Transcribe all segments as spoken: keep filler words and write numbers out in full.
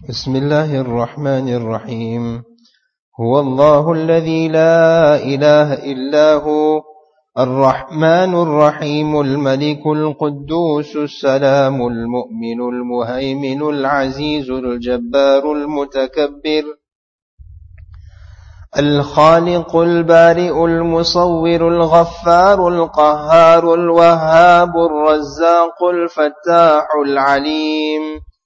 بسم الله الرحمن الرحيم هو الله الذي لا إله إلا هو الرحمن الرحيم الملك القدوس السلام المؤمن المهيمن العزيز الجبار المتكبر الخالق البارئ المصور الغفار القهار الوهاب الرزاق الفتاح العليم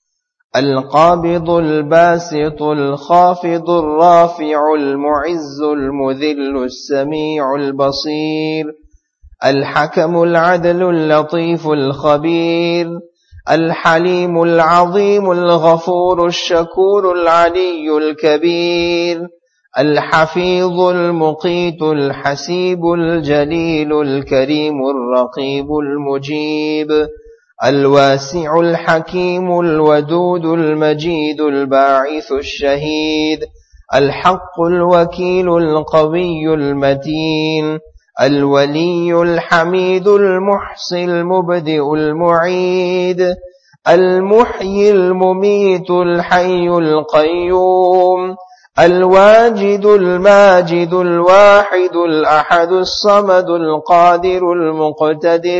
القابض الباسط الخافض الرافع المعز المذل السميع البصير الحكم العدل اللطيف الخبير الحليم العظيم الغفور الشكور العلي الكبير الحفيظ المقيت الحسيب الجليل الكريم الرقيب المجيب الواسع الحكيم الودود المجيد الباعث الشهيد الحق الوكيل القوي المتين الولي الحميد المحصي المبدئ المعيد المحيي المميت الحي القيوم الواجد الماجد الواحد الأحد الصمد القادر المقتدر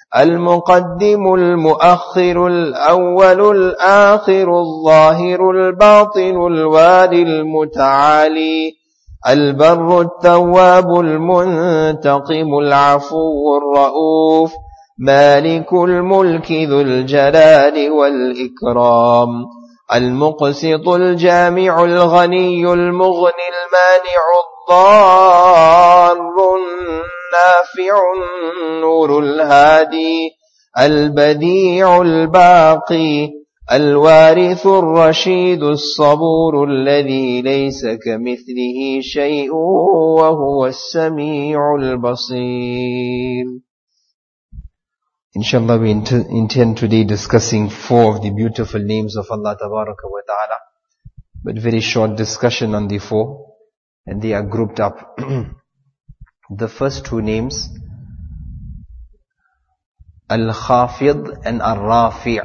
المقدم المؤخر الأول الآخر الظاهر الباطن الوالي المتعالي البر التواب المنتقم العفو الرؤوف مالك الملك ذو الجلال والإكرام المقسط الجامع الغني المغني المانع الضار النافع النور الهادي البديع الباقي الوارث الرشيد الصبور الذي ليس كمثله شيء وهو السميع البصير. Inshallah, we int- intend today discussing four of the beautiful names of Allah Tabaraka wa Ta'ala, but very short discussion on the four, and they are grouped up. The first two names, Al-Khafid and Al-Rafi',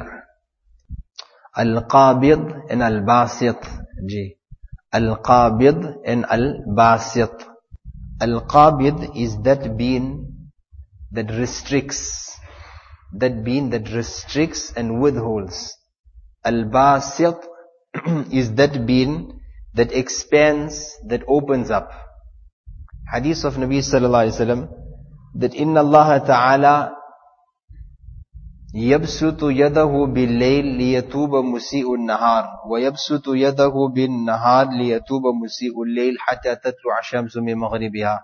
Al-Qabid and Al-Basit. Al-Qabid and Al-Basit. Al-Qabid is that being that restricts, that being that restricts and withholds. Al-Basit is that being that expands, that opens up. Hadith of Nabi sallallahu alaihi wasallam that inna Allah ta'ala yabsutu yadahu bil-layl liyatuba musi'u an-nahar wa yabsutu yadahu bin-nahar liyatuba musi'u al-layl hatta tatlu'a ash-shamsu min maghribiha.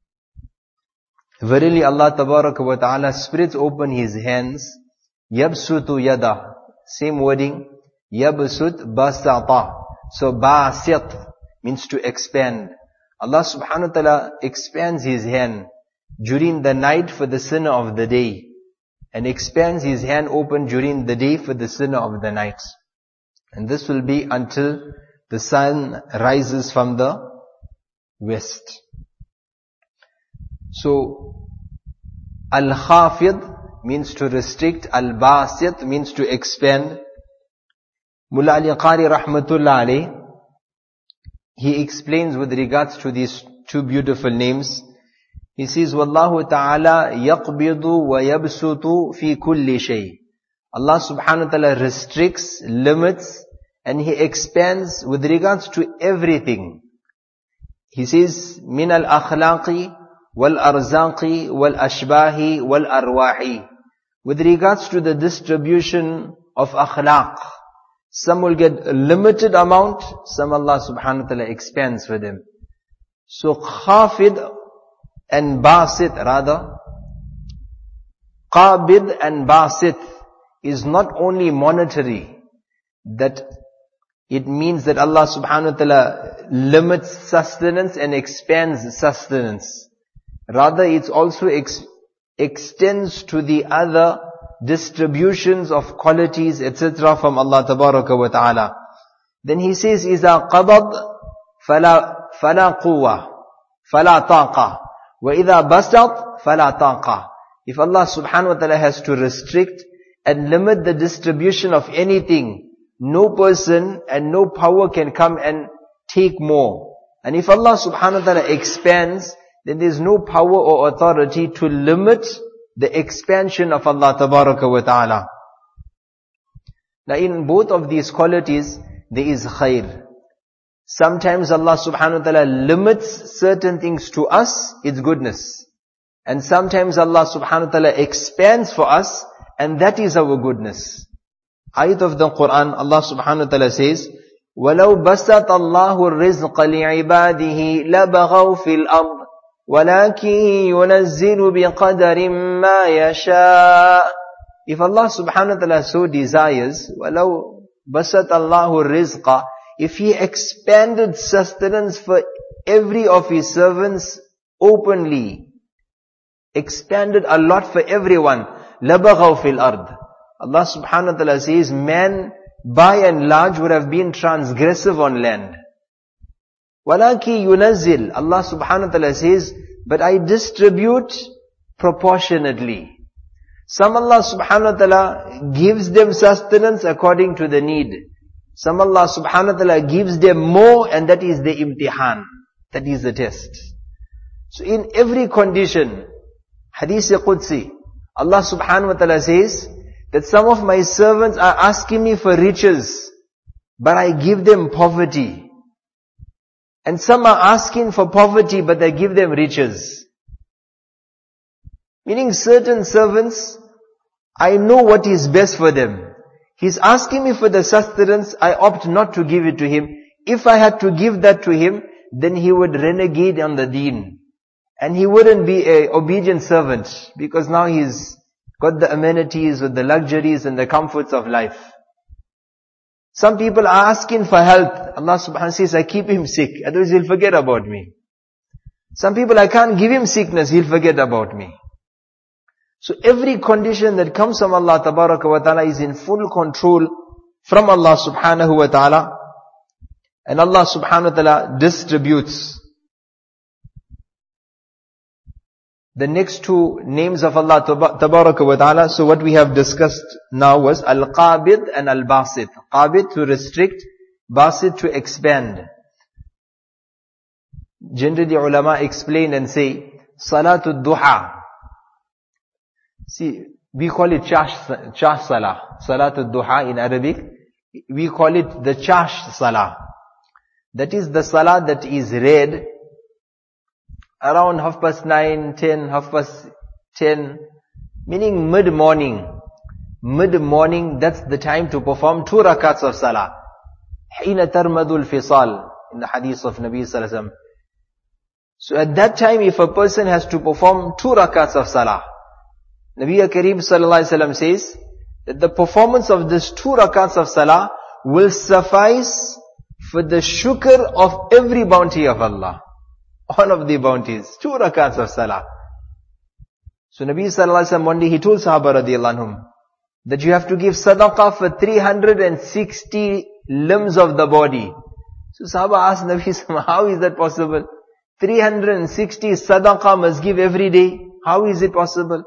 Verily Allah Tabaraka wa Ta'ala spreads open His hands. Yabsutu yada. Same wording. Yabsut basata. So basit means to expand. Allah Subhanahu wa Ta'ala expands His hand during the night for the sinner of the day, and expands His hand open during the day for the sinner of the night. And this will be until the sun rises from the west. So, Al-Khafid means to restrict, Al-Basit means to expand. Mullah Ali Qari Rahmatullah alayh, he explains with regards to these two beautiful names. He says, Wallahu ta'ala yaqbidu wa yabsutu fi kulli shay. Allah subhanahu wa ta'ala restricts, limits, and He expands with regards to everything. He says, min al-akhlaqi wal-arzaqi wal-ashbahi wal-arwahi. With regards to the distribution of akhlaq, some will get a limited amount, some Allah subhanahu wa ta'ala expands for them. So khafid and basit rather, qabid and basit is not only monetary, that it means that Allah subhanahu wa ta'ala limits sustenance and expands sustenance. Rather, it also ex- extends to the other distributions of qualities, et cetera from Allah Tabaraka wa Ta'ala. Then He says, إِذَا قَبَضْ فَلَا فَلَا قُوَّةً فَلَا طَاقَةً وَإِذَا بَسَطْ فَلَا طَاقَةً. If Allah Subhanahu wa Ta'ala has to restrict and limit the distribution of anything, no person and no power can come and take more. And if Allah subhanahu wa ta'ala expands, then there is no power or authority to limit the expansion of Allah tabaraka wa ta'ala. Now in both of these qualities, there is khair. Sometimes Allah subhanahu wa ta'ala limits certain things to us, it's goodness. And sometimes Allah subhanahu wa ta'ala expands for us, and that is our goodness. Ayat of the Quran, Allah subhanahu wa ta'ala says, وَلَوْ بَسَطَ اللَّهُ الرِّزْقَ لِعِبَادِهِ لَبَغَوْا فِي الْأَرْضِ وَلَكِنْ يُنَزِّلُ بِقَدَرٍ مَا يَشَاءُ. If Allah subhanahu wa ta'ala so desires, وَلَوْ بَسَطَ اللَّهُ الرِّزْقَ, if He expanded sustenance for every of His servants openly, expanded a lot for everyone, لَبَغَوْا فِي الْأَرْضِ. Allah subhanahu wa ta'ala says, man by and large would have been transgressive on land. وَلَكِنْ يُنَزِّلُ. Allah subhanahu wa ta'ala says, but I distribute proportionately. Some Allah subhanahu wa ta'ala gives them sustenance according to the need. Some Allah subhanahu wa ta'ala gives them more, and that is the imtihan. That is the test. So in every condition, Hadith Qudsi, Allah subhanahu wa ta'ala says, that some of my servants are asking me for riches, but I give them poverty. And some are asking for poverty, but I give them riches. Meaning certain servants, I know what is best for them. He's asking me for the sustenance, I opt not to give it to him. If I had to give that to him, then he would renegade on the deen. And he wouldn't be an obedient servant, because now he's got the amenities with the luxuries and the comforts of life. Some people are asking for health. Allah subhanahu wa ta'ala says, I keep him sick, otherwise he'll forget about me. Some people, I can't give him sickness, he'll forget about me. So every condition that comes from Allah tabaraka wa ta'ala is in full control from Allah subhanahu wa ta'ala. And Allah subhanahu wa ta'ala distributes. The next two names of Allah tabaraka wa ta'ala, so what we have discussed now was Al-Qabid and Al-Basit. Qabid to restrict, Basit to expand. Generally ulama explain and say, Salatul Duha. See, we call it Chash, Chash Salah. Salatul Duha in Arabic. We call it the Chash Salah. That is the Salah that is read around half past nine, ten, half past ten, meaning mid-morning. Mid-morning, that's the time to perform two rakats of salah. حِينَ تَرْمَدُ الْفِصَالِ, in the hadith of Nabi sallallahu alaihi wasallam. So at that time, if a person has to perform two rakats of salah, Nabi Kareem sallallahu alaihi wasallam says that the performance of this two rakats of salah will suffice for the shukr of every bounty of Allah. All of the bounties. Two rakats of salah. So Nabi sallallahu alaihi wasallam one day he told Sahaba radiyallahu anhum that you have to give sadaqah for three hundred sixty limbs of the body. So Sahaba asked Nabi sallallahu alaihi wasallam, how is that possible? three hundred sixty sadaqah must give every day. How is it possible?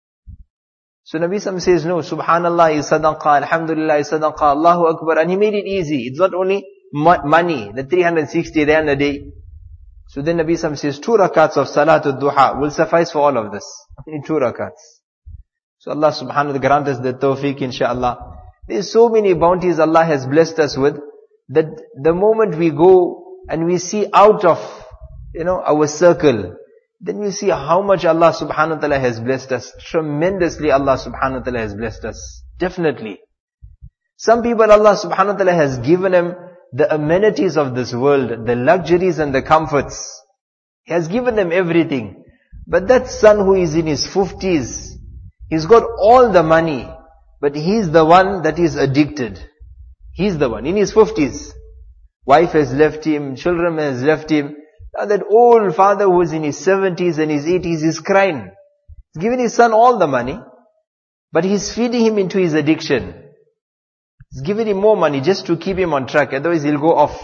So Nabi sallallahu alaihi wasallam says, no, subhanallah is sadaqah, alhamdulillah is sadaqah, Allahu Akbar. And he made it easy. It's not only money, the three hundred sixty rand a day. So then Nabi sallallahu alaihi wasallam says, two rakats of Salatul Duha will suffice for all of this. Only two rakats. So Allah subhanahu wa ta'ala grant us the tawfiq inshaAllah. There's so many bounties Allah has blessed us with, that the moment we go and we see out of, you know, our circle, then we see how much Allah subhanahu wa ta'ala has blessed us. Tremendously Allah subhanahu wa ta'ala has blessed us. Definitely. Some people Allah subhanahu wa ta'ala has given them the amenities of this world, the luxuries and the comforts. He has given them everything. But that son who is in his fifties, he's got all the money, but he's the one that is addicted. He's the one, in his fifties. Wife has left him, children has left him. Now that old father who is in his seventies and his eighties is crying. He's given his son all the money, but he's feeding him into his addiction. He's giving him more money just to keep him on track, otherwise he'll go off.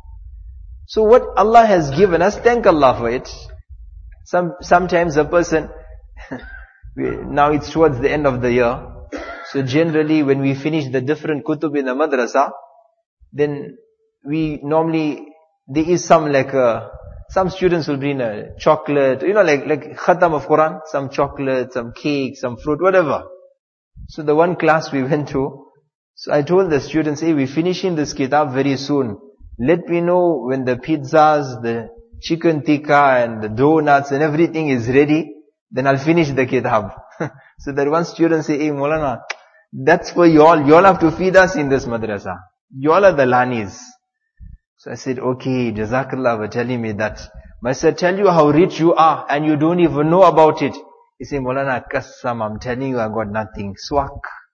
So what Allah has given us, thank Allah for it. Some, sometimes a person, now it's towards the end of the year, So generally when we finish the different kutub in the madrasa, then we normally, there is some like a, some students will bring a chocolate, you know, like, like khatam of Quran, some chocolate, some cake, some fruit, whatever. So the one class we went to, so I told the students, hey, we're finishing this kitab very soon. Let me know when the pizzas, the chicken tikka and the donuts and everything is ready, then I'll finish the kitab. So that one student say, hey Maulana, that's for you all, you all have to feed us in this madrasa. You all are the lanis. So I said, okay, Jazakallah for telling me that. But I said, tell you how rich you are and you don't even know about it. He said, Maulana Qassam, I'm telling you I got nothing. Swak.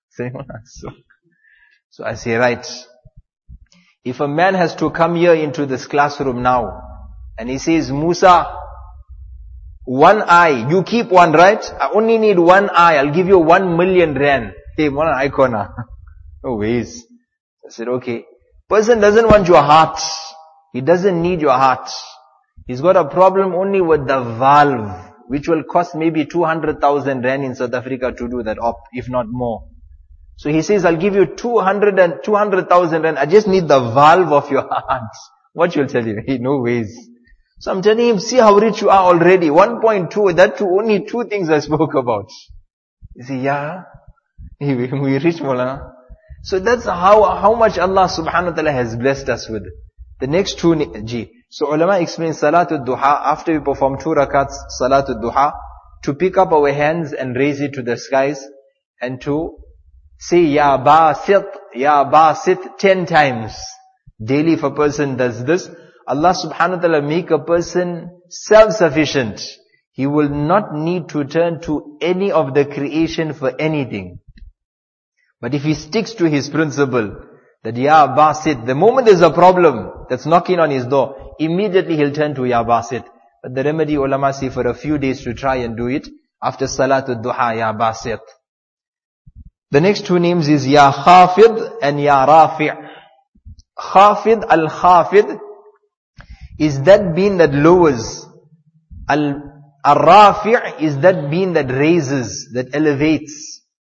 So I say, right. If a man has to come here into this classroom now, and he says, Musa, one eye, you keep one, right? I only need one eye, I'll give you one million rand. Hey, Maulana Aikona. No ways. I said, okay. Person doesn't want your heart. He doesn't need your heart. He's got a problem only with the valve, which will cost maybe two hundred thousand rand in South Africa to do that op, if not more. So he says, I'll give you two hundred and two hundred thousand rand. I just need the valve of your heart. What you'll tell him? Hey, no ways. So I'm telling him, see how rich you are already. one point two, that too, only two things I spoke about. You see, yeah, we rich, Maulana. So that's how, how much Allah subhanahu wa ta'ala has blessed us with. The next two, G. So ulama explain Salatul Duha, after we perform two rakats, Salatul Duha, to pick up our hands and raise it to the skies, and to say, Ya Basit, Ya Basit, ten times. Daily if a person does this, Allah subhanahu wa ta'ala make a person self-sufficient. He will not need to turn to any of the creation for anything. But if he sticks to his principle, that Ya Basit, the moment there's a problem that's knocking on his door, immediately he'll turn to Ya Basit. But the remedy, ulama say, for a few days to try and do it, after Salatul Duha, Ya Basit. The next two names is Ya Khafid and Ya Rafi'. Khafid, Al-Khafid, is that being that lowers. Al-Rafi' is that being that raises, that elevates.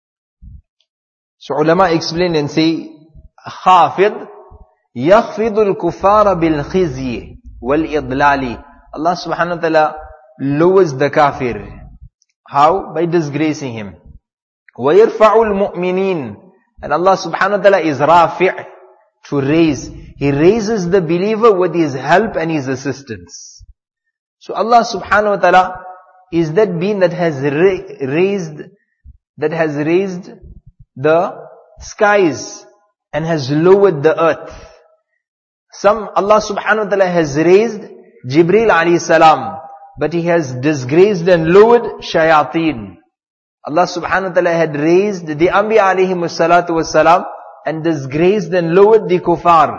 So ulama explain and say, Khafid, yakhfidul kufara bil khizyi wal idlali. Allah subhanahu wa ta'ala lowers the kafir. How? By disgracing him. Wa yarfa'ul mu'minin. And Allah subhanahu wa ta'ala is rafi', to raise. He raises the believer with his help and his assistance. So Allah subhanahu wa ta'ala is that being that has ra- raised, that has raised the skies and has lowered the earth. Some, Allah subhanahu wa ta'ala has raised Jibreel alayhi salam, but he has disgraced and lowered shayateen. Allah subhanahu wa ta'ala had raised the Anbiya alayhimus salatu was salam and disgraced and lowered the kuffar.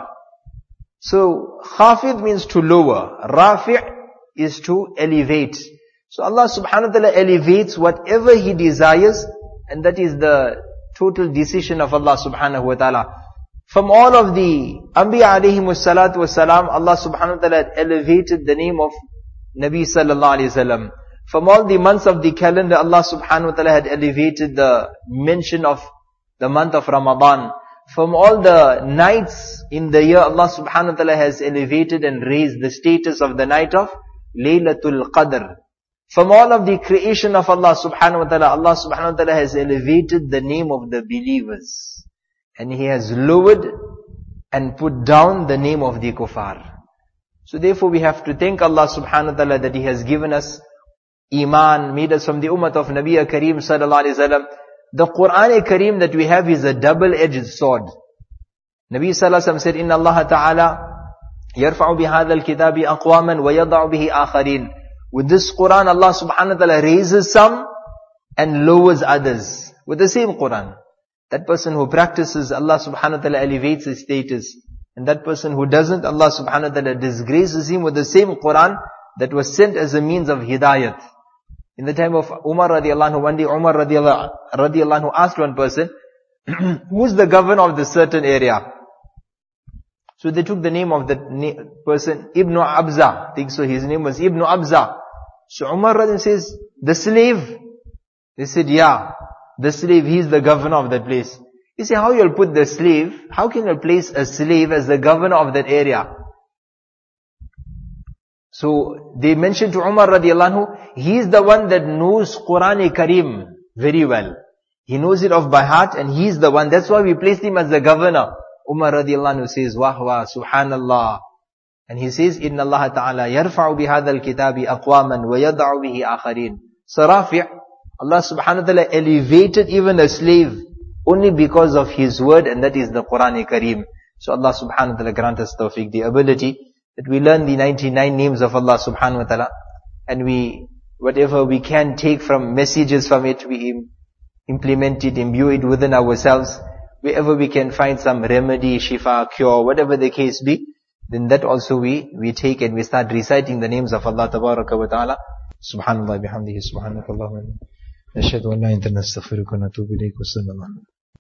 So, khafid means to lower. Rafi' is to elevate. So Allah subhanahu wa ta'ala elevates whatever He desires, and that is the total decision of Allah subhanahu wa ta'ala. From all of the Anbiya alayhimus salatu was salam, Allah subhanahu wa ta'ala had elevated the name of Nabi sallallahu alayhi wasallam. From all the months of the calendar, Allah subhanahu wa ta'ala had elevated the mention of the month of Ramadan. From all the nights in the year, Allah subhanahu wa ta'ala has elevated and raised the status of the night of Laylatul Qadr. From all of the creation of Allah subhanahu wa ta'ala, Allah subhanahu wa ta'ala has elevated the name of the believers. And He has lowered and put down the name of the kuffar. So therefore we have to thank Allah subhanahu wa ta'ala that He has given us Iman, made us from the ummah of Nabi Kareem sallallahu alayhi wa sallam. The Quran Kareem that we have is a double-edged sword. Nabi sallallahu alayhi wa sallam said, Inna Allah ta'ala yarfa'u bihadha al-kitabi aqwaman wa yada'u bihi akharin. With this Quran, Allah subhanahu wa ta'ala raises some and lowers others. With the same Quran. That person who practices, Allah subhanahu wa ta'ala elevates his status. And that person who doesn't, Allah subhanahu wa ta'ala disgraces him with the same Quran that was sent as a means of hidayat. In the time of Umar radiallahu anhu, one day Umar radiallahu, radiallahu anhu asked one person, who's the governor of this certain area? So they took the name of that person, Ibn Abza. I think so, his name was Ibn Abza. So Umar radiallahu says, the slave? They said, yeah. the slave, he is the governor of that place. You say, how you'll put the slave, how can you place a slave as the governor of that area? So, they mentioned to Umar radiallahu anhu, he is the one that knows Quran-e-Kareem very well. He knows it off by heart and he is the one. That's why we placed him as the governor. Umar radiallahu anhu says, Wah wah, subhanallah. And he says, Inna Allah ta'ala yarfa'u bihadha al-kitabi aqwaman wa yada'u bihi akharin. So Rafi', Allah subhanahu wa ta'ala elevated even a slave only because of his word, and that is the Quran-e-Kareem. So Allah subhanahu wa ta'ala grant us tawfiq, the ability that we learn the ninety-nine names of Allah subhanahu wa ta'ala, and we, whatever we can take from messages from it, we implement it, imbue it within ourselves. Wherever we can find some remedy, shifa, cure, whatever the case be, then that also we, we take and we start reciting the names of Allah tabaraka wa ta'ala. Subhanallah bihamdihi, subhanakallahumma. Nashhadu an la ilaha illa anta nastaghfiruka wa natubu ilayk wa sallallahu